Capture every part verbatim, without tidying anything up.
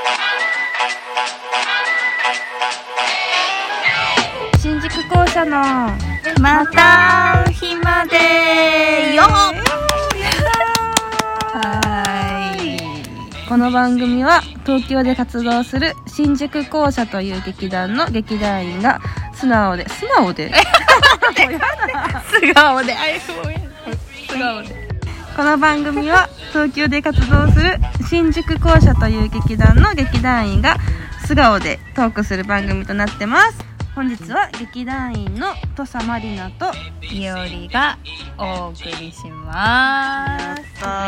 新宿校舎のまた日までよ。はい。 この番組は東京で活動する新宿校舎という劇団の劇団員が素直で素直で素顔で素顔でこの番組は東京で活動する新宿校舎という劇団の劇団員が素顔でトークする番組となってます。本日は劇団員の土佐まりなといおりがお送りします。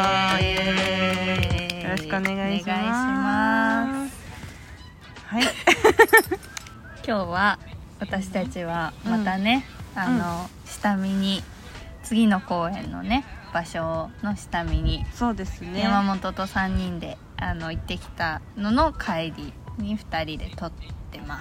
えー、よろしくお願いします。はい。 今日は私たちはまたね、うん、あの、うん、下見に次の公演のね場所の下見にそうですね山本とさんにんであの行ってきたのの帰りにふたりで撮ってます。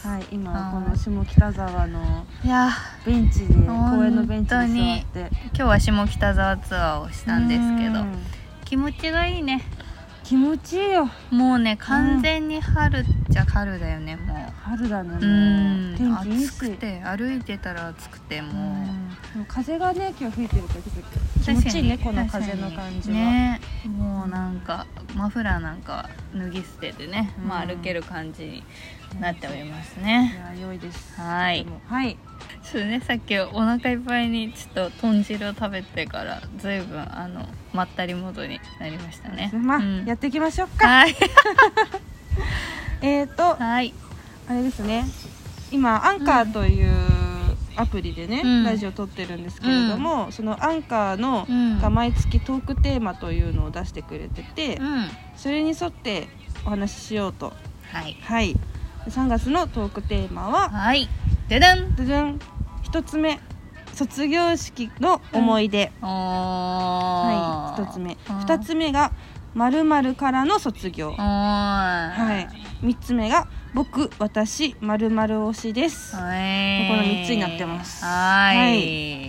はい、今この下北沢のいやベンチで公園のベンチに座って今日は下北沢ツアーをしたんですけど気持ちがいいね。 気持ちいいよ。 もうね完全に春っちゃ春だよね。もう春だね。もううん天気いいし暑くて歩いてたら暑くてもう、 うん、風がね今日吹いてるから気持ちいいね。この風の感じはね。もうなんかマフラーなんか脱ぎ捨ててね、うん、まあ歩ける感じになっておりますね。 いや良いです。 はいはい。 ちょっとねさっきお腹いっぱいにちょっと豚汁を食べてからずいぶんあのまったりモードになりましたね。 まあ、うん、やっていきましょうか。 はい。 えっと、 はい、 あれですね。今アンカーというアプリでね、うん、ラジオ撮ってるんですけれども、うん、そのアンカーの、うん、が毎月トークテーマというのを出してくれてて、うん、それに沿ってお話ししようと。 はい。 はい。さんがつのトークテーマは、 はい。ででんででんひとつめ、卒業式の思い出、 うん、 はい、ひとつめ、ふたつめが〇〇からの卒業、はい、みっつめが僕、私、〇〇推しです。このみっつになってます。 はい、はい、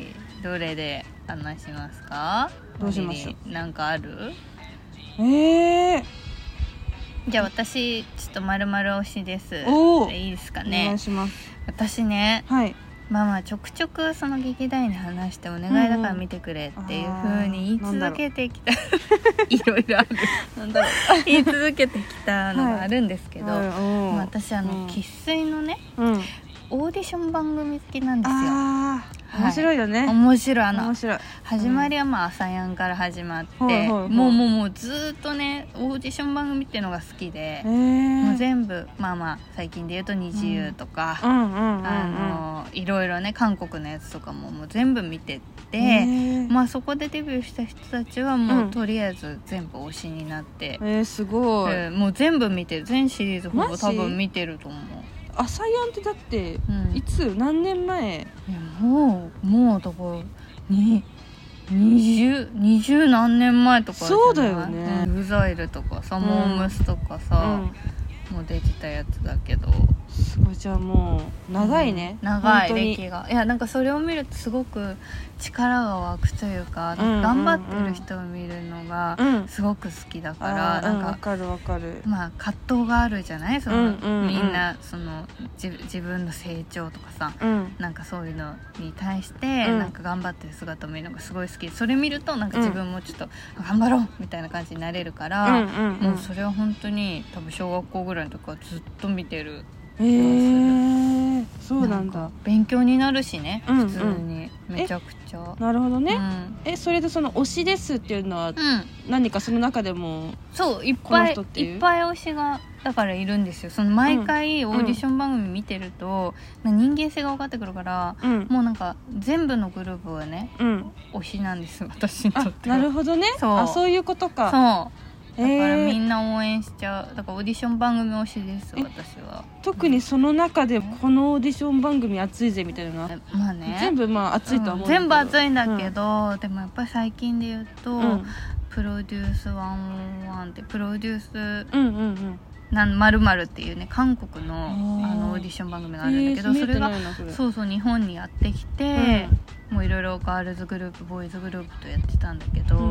どれで話しますか？ どうしましょう。 なんかある？ えーじゃあ私ちょっと〇〇推しです。 おいいですかね。 お願いします。 私ね、 はい、 まあまあちょくちょくその劇団員に話してお願いだから見てくれっていう風に言い続けてきたいろいろあるなんだろう言い続けてきたのがあるんですけど、はい、まあ、私あの生粋、うん、のね、うん、オーディション番組好きなんですよ。 あ、はい、面白いよね。 面白い。あの面白い。 始まりはまあ朝やんから始まって、うん、もうもうもうずっとねオーディション番組っていうのが好きで、もう全部まあまあ最近で言うとにじゅうとか、うんうんうんうん、あのいろいろね韓国のやつとかももう全部見てて、まあそこでデビューした人たちはもう、うん、とりあえず全部推しになって、 えー、すごい、 えー、もう全部見てる。全シリーズほぼ多分見てると思う。 朝やんってだって、うん、いつ何年前？いやもうもうだからに二十二十何年前とかじゃない？ そうだよね。 グザイルとかさ、うん、モームスとかさ、うん、もうできたやつだけど、 すごい。じゃあもう長いね、 うん、長い歴が。いやなんかそれを見るとすごく力が湧くというか、うん、頑張ってる人を見るのがすごく好きだから、うん、なんか、 わかるわかる。まあ葛藤があるじゃない？その、うんうんうん、みんなその自分の成長とかさ、うん、なんかそういうのに対して、うん、なんか頑張ってる姿を見るのがすごい好き。それ見るとなんか自分もちょっと頑張ろうみたいな感じになれるから、うんうんうん、もうそれは本当に多分小学校ぐらいの時からずっと見てる。 へー、そうなんだ。 なんか勉強になるしね、うんうん、普通にめちゃくちゃ。 なるほどね、うん、えそれでその推しですっていうのは、うん、何かその中でもそういっぱいいっぱい推しがだからいるんですよ。その毎回オーディション番組見てると、うん、人間性が分かってくるから、うん、もうなんか全部のグループはね、うん、推しなんです私にとっては。 なるほどね。そう、あ、そういうことか。 そうだからみんな応援しちゃう。だからオーディション番組推しです私は。 特にその中でこのオーディション番組熱いぜみたいなのは、 まあね、 全部まあ熱いとは思う、 うん、全部熱いんだけど、うん、でもやっぱり最近で言うと、うん、プロデュースひゃくいちってプロデュース、うんうんうんなん〇〇っていうね韓国のあのオーディション番組があるんだけど、それがそうそう日本にやってきて、うん、もういろいろガールズグループボーイズグループとやってたんだけど、うん、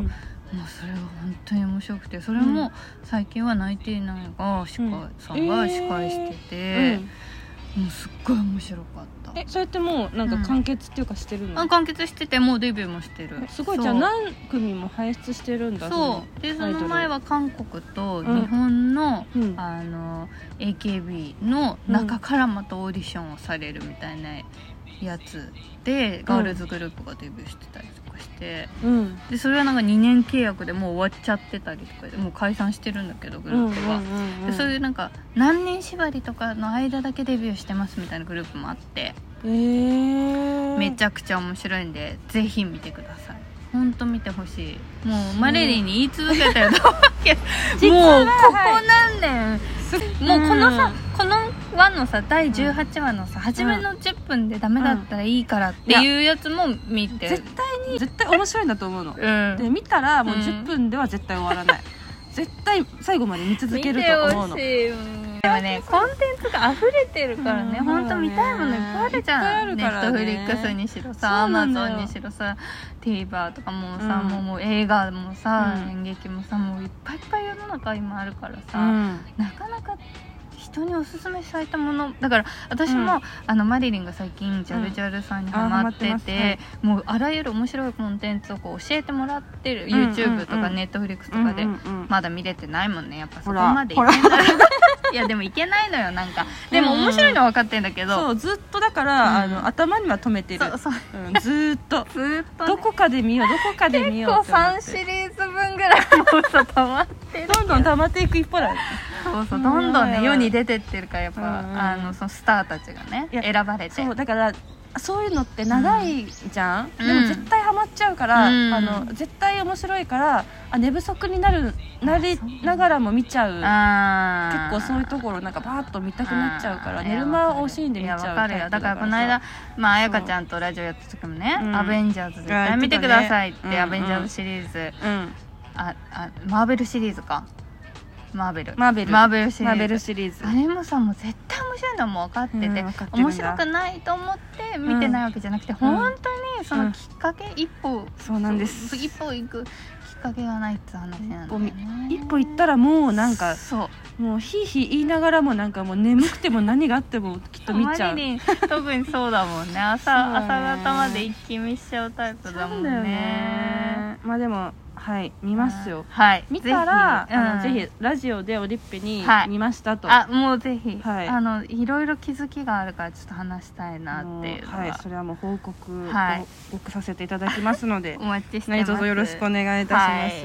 もうそれが本当に面白くて、それも最近はナインティナインが司会、うん、さんが司会してて、えー、もうすっごい面白かった。 えそれってもうなんか完結っていうかしてるの？ うん、完結しててもうデビューもしてる。 すごい。じゃあ何組も輩出してるんだ。 そうでその前は韓国と日本の、うん、あの エーケービー の中からまたオーディションをされるみたいなやつで、うん、ガールズグループがデビューしてたりとかして、うん、でそれはなんかにねん契約でもう終わっちゃってたりとかでもう解散してるんだけどグループは、うんうんうんうん、でそういうなんか何年縛りとかの間だけデビューしてますみたいなグループもあって、えー、めちゃくちゃ面白いんでぜひ見てください。ほんと見てほしい。もうマレリンに言い続けたよと思うけどもうここ何年もうこのさ、うん、この輪のさだいじゅうはちわのさ、うん、初めのじゅっぷんでダメだったらいいからっていうやつも見て、 絶対に絶対面白いんだと思うの、うん、で見たらもうじゅっぷんでは絶対終わらない、うん、絶対最後まで見続けると思うの。見てほしい。でもねコンテンツが溢れてるからね、うん、ほんと見たいものいっぱいあるじゃん。ネットフリックスにしろさ、アマゾンにしろさ、TVer とかもさ、うん、もうもう映画もさ、うん、演劇もさ、もういっぱいいっぱい世の中今あるからさ、うん、なかなか人におすすめされたものだから私も、うん、あのマリリンが最近ジャルジャルさんにハマってて、うん、もうあらゆる面白いコンテンツをこう教えてもらってる、うん、YouTube とか Netflix とかで、うんうんうん、まだ見れてないもんね。やっぱそこまでいけないいやでもいけないのよ。なんかでも面白いのは分かってんだけど、 そうずっとだから、うん、あの頭には止めてる。そうそう、うん、ずっとずっと、ね、 どこかで見ようどこかで見ようって思って結構さんシリーズ分ぐらいもうさ溜まってるどんどん溜まっていく一方だ。 そうそう、どんどんね世に出てってるからやっぱ、うん、あのそのスターたちがね選ばれて、 そうだからそういうのって長いじゃん、うん、でも絶対ハマっちゃうから、うん、あの絶対面白いからあ寝不足になるなりながらも見ちゃう。あ結構そういうところなんかバーッと見たくなっちゃうから寝る間惜しいんで見ちゃうタイプだから。いや分かるよ。 だからこの間まあ彩香ちゃんとラジオやった時もね、うん、アベンジャーズ絶対見てくださいって、ね、アベンジャーズシリーズ、うん、ああマーベルシリーズかマーベルマーベルマーベルシリーズ、 マーベルシリーズあれもさもう絶対面白いのも分かってて、うん、分かって面白くないと思って見てないわけじゃなくて、うん、本当にそのきっかけ、うん、一歩そうなんです。 一歩行くきっかけがないって話なんだよね。 一歩行ったらもうなんかそうもうヒーヒー言いながらもなんかもう眠くても何があってもきっと見ちゃう。マリリン特にそうだもんね朝ね朝方まで一気見しちゃうタイプだもん ね, ねまあでもはい見ますよ。 はい、 見たらぜひ、あのぜひラジオでオリッペに見ましたと、 はい、あもうぜひ、はい、あのいろいろ気づきがあるからちょっと話したいなっていうのは、 はい、それはもう報告を、はい、報告させていただきますのでお待ちしてます。 何卒よろしくお願いいたします、はい、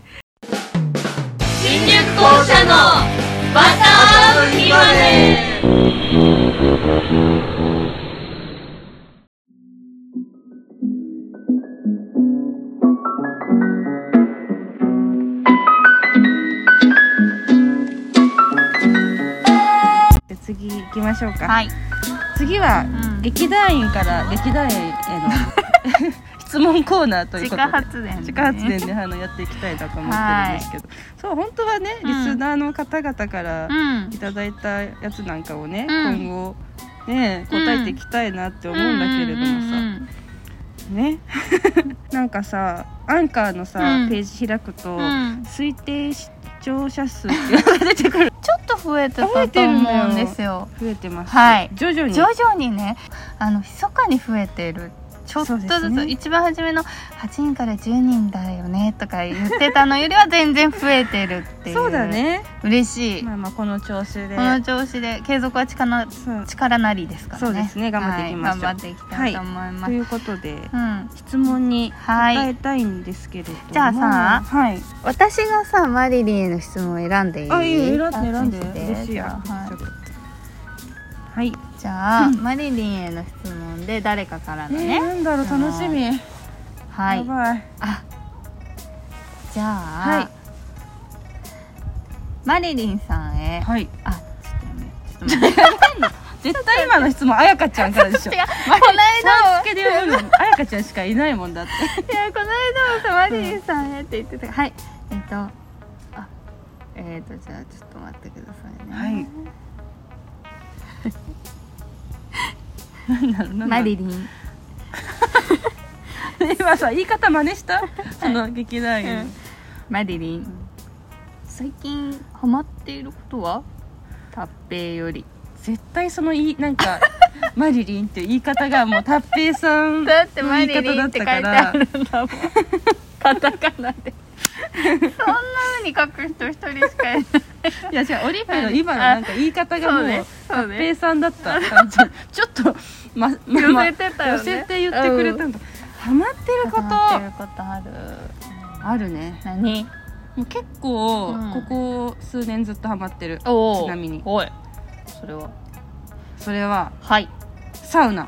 新宿校舎のバターウまで次行きましょうか。 はい、 次は、うん、劇団員から劇団員への質問コーナーということで自家発電、ね、 自家発電であのやっていきたいなと思ってるんですけど、そう本当はね、うん、リスナーの方々からいただいたやつなんかをね、うん、今後ね答えていきたいなって思うんだけれどもさ、うんうんうん、ねなんかさアンカーのさ、うん、ページ開くと、うん、推定視聴者数っていうのが出てくるちょっと増えてたと思うんですよ。 増えてます、 はい、 徐々に徐々にねあの密かに増えてる。ちょっとずつ、ね、一番初めのはちにんからじゅうにんだよねとか言ってたのよりは全然増えてるっていうそうだね嬉しい。 まあまあこの調子でこの調子で継続は力、力なりですからね。 そうですね頑張っていきましょう、 はい、頑張っていきたいと思います、はい、 ということで、うん、質問に答えたいんですけれども、はい、 じゃあさ、はい、私がさマリリンへの質問を選んでいい？ あいいよ選んで選んで嬉しいや、はいはい、じゃあ、うん、マリリンへの質問で誰かからのね、 えー、なんだろう楽しみ。 はいやばい。 あじゃあ、はい、マリリンさんへ、 はい、 あちょっとねちょっと待って絶対今の質問あやかちゃんからでしょ。 違うこの間さん付けで読むのあやかちゃんしかいないもんだっていやこの間もさマリリンさんへって言ってた、うん、はいえっ、ー、とあえっ、ー、とじゃあちょっと待ってくださいね。 はいマリリン今さ言い方真似したその劇団員、 うん、 マリリン、うん、最近ハマっていることは？タッペイより絶対そのいなんかマリリンっていう言い方がもうタッペイさんのだってマ言いリリンって書いて方だったかあらるんだもんカタカナでそんな風に書く人一人しかいないいや違うオリッペの今のなんか言い方がもうそうねタッペイさんだった感じちょっと、まま寄せてたよね寄せて言ってくれたんだ、うん、ハマってることハマってることあるあるね。 何？ もう結構、うん、ここ数年ずっとハマってる。ちなみにおいそれはそれははいサウナ。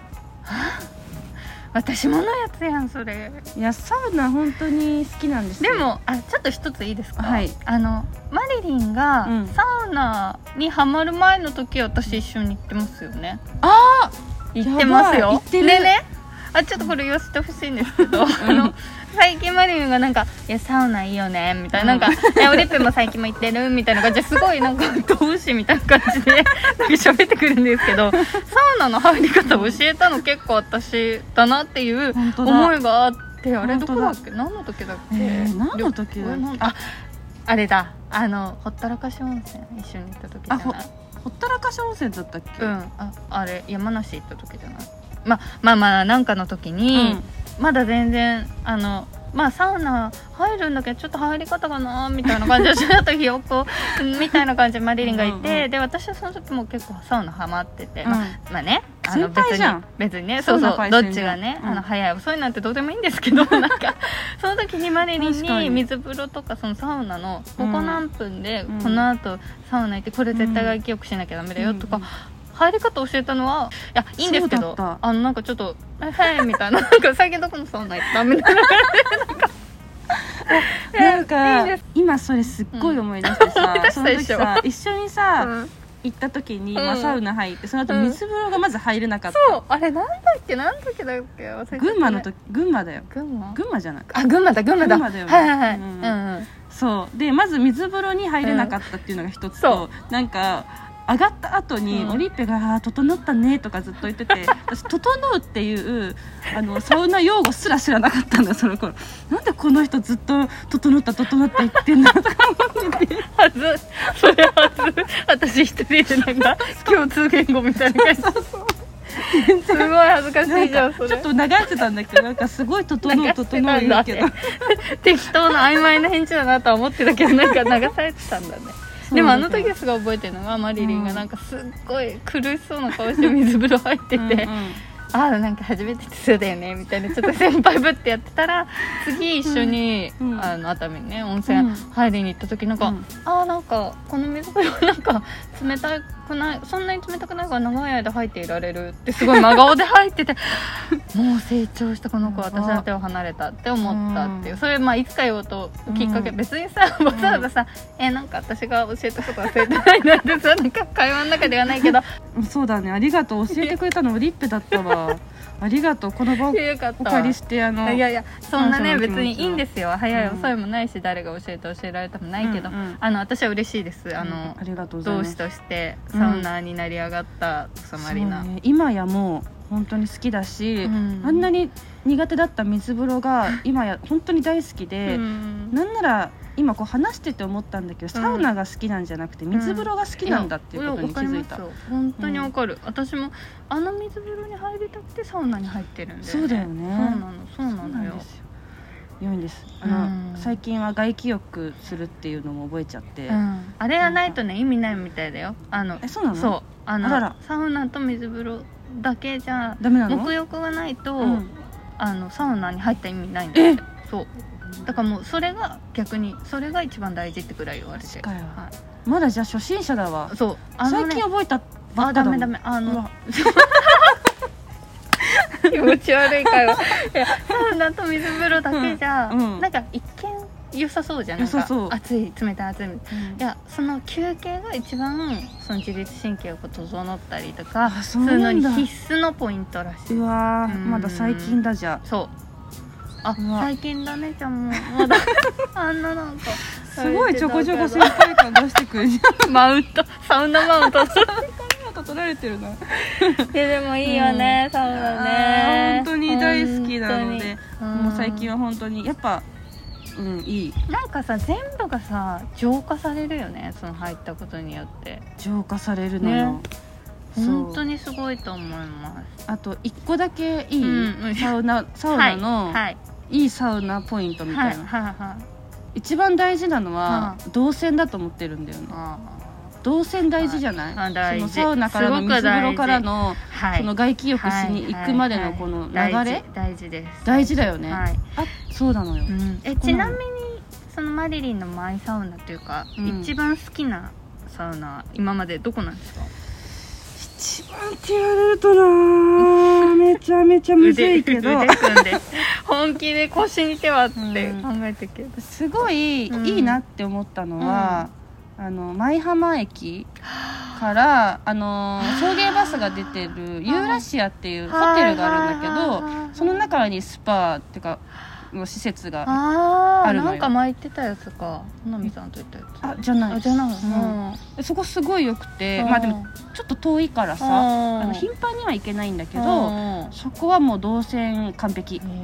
私ものやつやんそれ。 いやサウナ本当に好きなんですよ。 でもあちょっと一ついいですか？ はい。 あのマリリンがサウナにハマる前の時私一緒に行ってますよね。 ああ行ってますよ。 行ってるでねあちょっとこれ言わせてほしいんですけどあの最近マリリンがなんかいやサウナいいよねみたいな、うん、なんかえオリッペも最近も行ってるみたいな感じですごいなんか同志みたいな感じでなんか喋ってくるんですけどサウナの入り方を教えたの結構私だなっていう思いがあってあれどこだっけ何の時だっけ、 えー、何の時だっけああれだあのほったらかし温泉一緒に行った時じゃない？ ほ, ほったらかし温泉だったっけ？ うんああれ山梨行った時じゃない？ままあまあなんかの時に、うん、まだ全然あのまあサウナ入るんだけどちょっと入り方かなみたいな感じでちょっとひよっこみたいな感じでマリリンがいてうん、うん、で私はその時も結構サウナハマってて、うん、ま, まあねあの別に別にねそうそうどっちがね、うん、あの早い遅いなんてどうでもいいんですけどなんかその時にマリリンに水風呂とかそのサウナのここ何分で、うん、この後サウナ行ってこれ絶対外気浴しなきゃダメだよとか、うんうん入り方教えたのはいやいいんですけどあのなんかちょっと「はい」みたいななんか最近どこのサウナ行ったみたいななんかいい今それすっごい思い出してさ、うん、その時さ一緒にさ、うん、行った時に、まあ、サウナ入ってその後水風呂がまず入れなかった、 うん、そうあれなんだっけ何時だっけ忘れて群馬の時群馬だよ群馬群馬じゃないあ群馬だ群馬だ群馬だよねはいはいはい、 うんうんうん、そうでまず水風呂に入れなかったっていうのが一つと、うん、なんか上がった後に、うん、オリッペが整ったねとかずっと言ってて私整うっていうあのサウナ用語すら知らなかったんだその頃なんでこの人ずっと整った整った言ってんだとか思っててはずそれはず私一人でなんか共通言語みたいな感じそうそうすごい恥ずかしいじゃんそれちょっと流してたんだけどなんかすごい整う整う言うけど適当な曖昧な返事だなとは思ってたけどなんか流されてたんだねでもあの時すごい覚えてるのがマリリンがなんかすっごい苦しそうな顔して水風呂入っててうん、うん、ああなんか初めてそうだよねみたいなちょっと先輩ぶってやってたら次一緒に、うん、あの熱海にね温泉入りに行った時なんか、うん、ああなんかこの水風呂なんか冷たくないそんなに冷たくないから長い間入っていられるってすごい真顔で入っててもう成長したこの子は私の手を離れたって思ったっていう、うん、それまあいつか言おうときっかけ、うん、別にさわざわざさ、うん、えなんか私が教えたこと忘れてないなんてさなんか会話の中ではないけどそうだねありがとう教えてくれたのリッペだったわありがとうこの場をお借りしてあのいやいやそんなね別にいいんですよ早い遅いもないし、うん、誰が教えて教えられたもないけど、うんうん、あの私は嬉しいですあの、うん、ありがとうございます同志としてサウナーになり上がった土佐マリナ、 ね、今やもう本当に好きだし、うん、あんなに苦手だった水風呂が今や本当に大好きで、うん、なんなら今こう話してて思ったんだけど、うん、サウナが好きなんじゃなくて水風呂が好きなんだっていうことに気づいた、うん、 本当にわかる、うん、私もあの水風呂に入りたくてサウナに入ってるんで、ね、 そうだよねそうなのそうなのよ良いんですあの、うん、最近は外気浴するっていうのも覚えちゃって、 うん、あれがないとね意味ないみたいだよあのえそうなのそうあのあららサウナと水風呂だけじゃダメなの沐浴がないと、うん、あのサウナに入った意味ないんだってそうだからもうそれが逆にそれが一番大事ってくらい言われて、 はい、まだじゃあ初心者だわそうあの、ね、最近覚えたばっかだもんあダメダメあの気持ち悪い会話いやサウナと水風呂だけじゃ、うんうん、なんか一見良さそうじゃんなんか熱い冷たい熱い、うん、いやその休憩が一番その自律神経を整ったりとかするのに必須のポイントらしい。 うわーまだ最近だじゃそうあ最近だねじゃんもうまだあんななんかすごいちょこちょこ先輩感出してくるじゃんマウントサウナマウント取られてるな。いやでもいいよね、うん、サウナね本当に大好きなのでもう最近は本当にやっぱうん、いい。 なんかさ全部がさ浄化されるよね、その入ったことによって浄化されるのよ、ね、 本当にすごいと思います。 あと一個だけいい、うん、サウナサウナの、はいはい、いいサウナポイントみたいな、はいはいはい、一番大事なのは、うん、動線だと思ってるんだよね。動線大事じゃない？そのサウナからの水風呂からの、はい、その外気浴しに行くまでのこの流れ、はいはいはい、 大事です。 大事だよね、はい、あ、そうなのよ、 うん、えちなみにそのマリリンのマイサウナというか、うん、一番好きなサウナ今までどこなんですか？ 一番って言われるとなめちゃめちゃむずいけど腕組んで本気で腰に手はって考えてるけど、 うん、すごい、うん、いいなって思ったのは、うん、あの舞浜駅からあの送迎バスが出てるユーラシアっていうホテルがあるんだけど、その中にスパっていうかの施設があるのよ。 なんか前言ってたやつか、なみさんと言ったやつ。 あ、じゃない。 あ、じゃない。 うん、そこすごい良くて、まあでもちょっと遠いからさ、あの頻繁には行けないんだけど、そこはもう動線完璧。うん、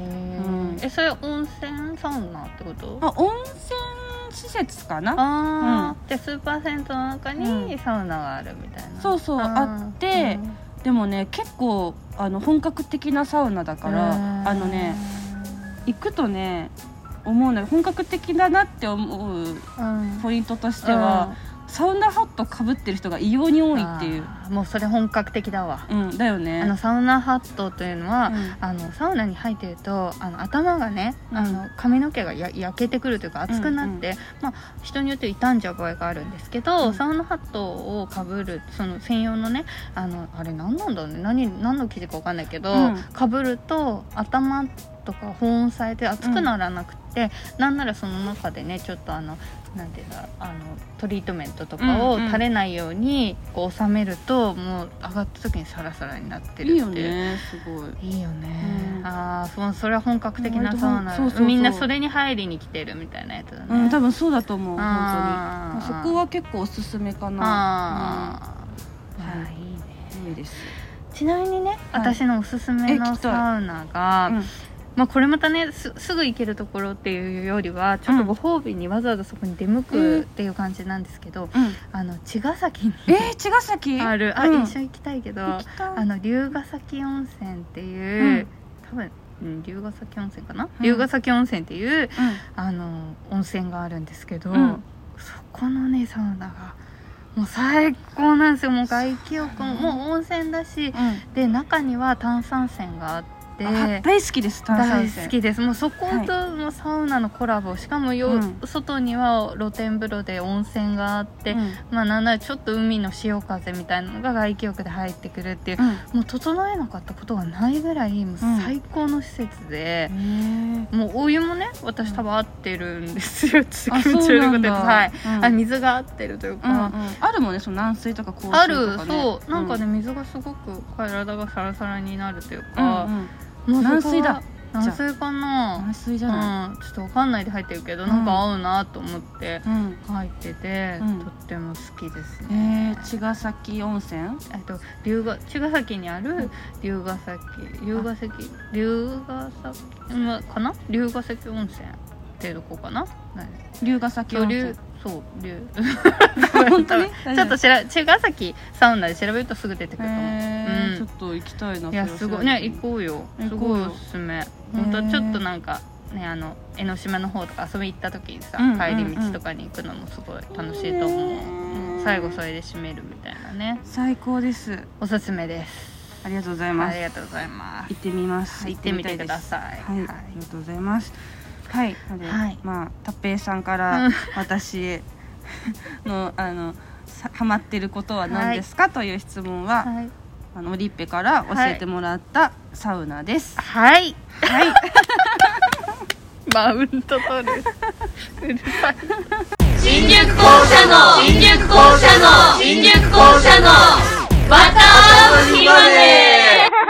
え、それ温泉サウナってこと？ あ、温泉施設かな。 あ、うん、じゃあスーパー銭湯の中にサウナがあるみたいな。 そうそう、あって、うん、でもね結構あの本格的なサウナだから、あのね行くとね思うのよ、本格的だなって思うポイントとしては、うん、サウナハットかぶってる人が異様に多いっていう。 もうそれ本格的だわ、 うん、だよね。 あのサウナハットというのは、うん、あのサウナに入ってるとあの頭がね、うん、あの髪の毛がや焼けてくるというか熱くなって、うんうん、まあ、人によって傷んじゃう場合があるんですけど、うん、サウナハットをかぶるその専用のね、あのあれ何なんだろうね、何何の生地か分かんないけど、うん、かぶると頭とか保温されて熱くならなくて、うん、なんならその中でねちょっとあのなんていうんだ、あのトリートメントとかを垂れないようにこう収めると、もう上がった時にサラサラになってるっていう。いいよね、すごいいいよね、うん、ああ、そ, それは本格的なサウナ、そうそうそう、みんなそれに入りに来てるみたいなやつだね、 うん、多分そうだと思う。本当にそこは結構おすすめかな。あ、 うん、はい、いいね、 いいです。 ちなみにね、はい、私のおすすめのサウナが、まあ、これまたね す, すぐ行けるところっていうよりはちょっとご褒美にわざわざそこに出向くっていう感じなんですけど、うん、あの茅ヶ崎にえー、茅ヶ崎ある、あ、うん、一緒行きたいけど、あの龍ヶ崎温泉っていう、うん、多分龍ヶ崎温泉かな、うん、龍ヶ崎温泉っていう、うん、あの温泉があるんですけど、うん、そこのねサウナがもう最高なんですよ。もう外気浴ももう温泉だし、うん、で中には炭酸泉があって、 大好きです。炭酸泉大好きです。もうそこともサウナのコラボ、しかもよ、うん、外には露天風呂で温泉があって、うん、まあなんならちょっと海の潮風みたいなのが外気浴で入ってくるっていう、うん、もう整えなかったことがないぐらいもう最高の施設で、うん、もうお湯もね私多分合ってるんですよ、うん、気持ち悪いこと言うと、はい、うん、あ、水が合ってるというか、うんうん、 あるもんね、その軟水とか硬水とか、 ね、 ある、そう、なんかね、水がすごく体がサラサラになるというか、うんうん、もう軟水だ、 軟水かな、 軟水じゃない、 うん、ちょっと分かんないで入ってるけど、うん、なんか合うなと思って入ってて、うん、とっても好きですね。 えー、茅ヶ崎温泉、 えっと龍ヶ茅ヶ崎にある龍ヶ崎龍ヶ崎龍ヶ崎かな、龍ヶ崎温泉っていうとこかな、 龍ヶ崎温泉、 そう、龍本当にちょっとしら茅ヶ崎サウナで調べるとすぐ出てくると思う、 うん、ちょっと行きたいな。 いや、すごいね、行こうよ、すごいおすすめ。本当ちょっとなんかね、あの江ノ島の方とか遊び行った時にさ、うんうんうん、帰り道とかに行くのもすごい楽しいと思う、うん、最後それで締めるみたいなね。 最高です。 おすすめです。 ありがとうございます。 ありがとうございます。 行ってみます、 はい、行ってみてください。 はい、はい、ありがとうございます。はい、ので、はい、まあたっぺいさんから私へのあのハマってることは何ですか、はい、という質問は、はい、あのオリッペから教えてもらったサウナです。 はいはい。 マウント取る。うるさい。 新宿校舎の新宿校舎の新宿校舎のまた会う日まで。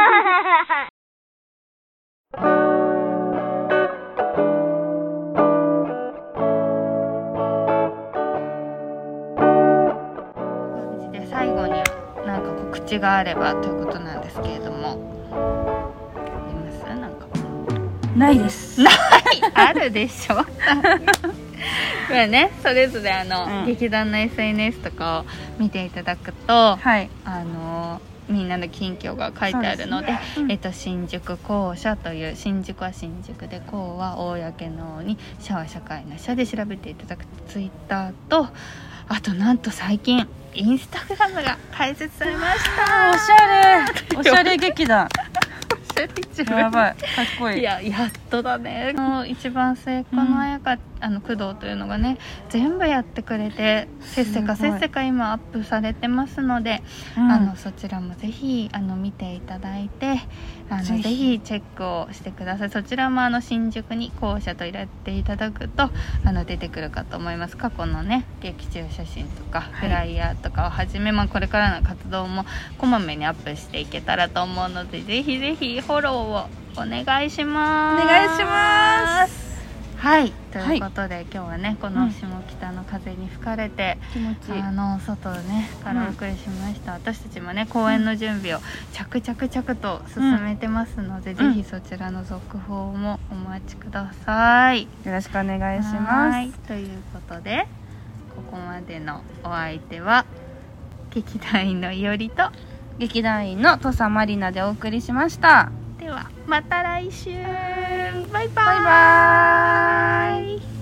告知があればということなんですけれども、あります？なんかないですないあるでしょまあね、それぞれあの、うん、劇団の エスエヌエス とかを見ていただくと、はい、あのみんなの近況が書いてあるの で, で、ねうん、えっと、新宿校舎という、新宿は新宿で校は公のに、社は社会の社で調べていただくとツイッターと、あとなんと最近インスタグラムが開設されました。 おしゃれおしゃれ劇団やばい、かっこいい。 いや、やっとだね。もう一番末っ子の綾香、うん、あの工藤というのがね、全部やってくれて、せっせかせっせか今アップされてますので、うん、あのそちらもぜひあの見ていただいて、あのぜひ、ぜひチェックをしてください。そちらもあの新宿に校舎と入れていただくとあの出てくるかと思います。過去のね劇中写真とか、はい、フライヤーとかをはじめ、まあ、これからの活動もこまめにアップしていけたらと思うので、ぜひぜひフォローをお願いします。 お願いします。 はい、ということで、はい、今日はねこの下北の風に吹かれて、 うん、気持ちいいあの外ねからお送りしました、うん、私たちもね公演の準備を着々々と進めてますので、うん、ぜひそちらの続報もお待ちください。 よろしくお願いします。はい、 ということで、ここまでのお相手は劇団員のいおりと劇団員の土佐まりなでお送りしました。 ではまた来週。バイバイ。 バイバーイ。